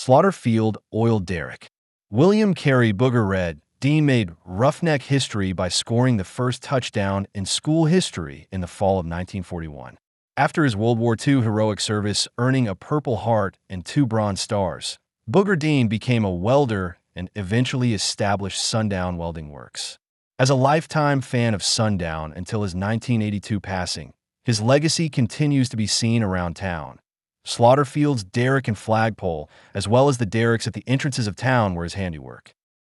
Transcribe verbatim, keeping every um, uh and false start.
Slaughterfield Oil Derrick. William Carey Booger Red Dean made roughneck history by scoring the first touchdown in school history in the fall of nineteen forty-one. After his World War Two heroic service, earning a Purple Heart and two Bronze Stars, Booger Dean became a welder and eventually established Sundown Welding Works. As a lifetime fan of Sundown until his nineteen eighty-two passing, his legacy continues to be seen around town. Slaughterfield's derrick and flagpole, as well as the derricks at the entrances of town, were his handiwork.